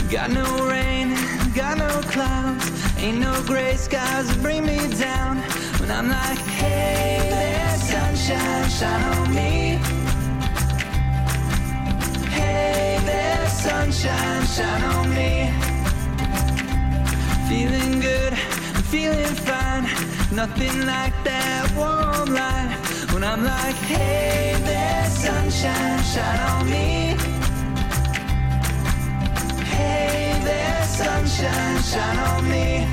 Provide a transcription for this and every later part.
Got no rain, got no clouds, ain't no gray skies that bring me down. When I'm like, hey there, sunshine, shine on me. Hey there, sunshine, shine on me. Feeling good, I'm feeling fine. Nothing like that warm light. When I'm like, hey there, sunshine, shine on me. Hey there, sunshine, shine on me.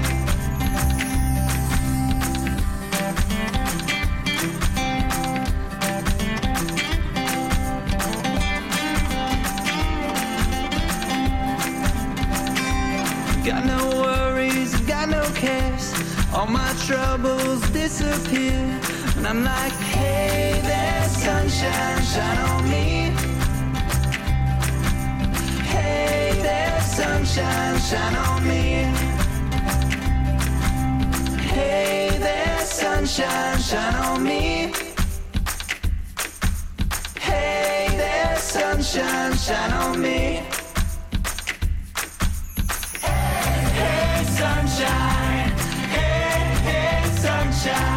Got no worries, got no cares. All my troubles disappear. And I'm like, hey there, sunshine, shine on me. Hey there, sunshine, shine on me. Hey there, sunshine, shine on me. Hey there, sunshine, shine on me. Sunshine, hey, hey, sunshine.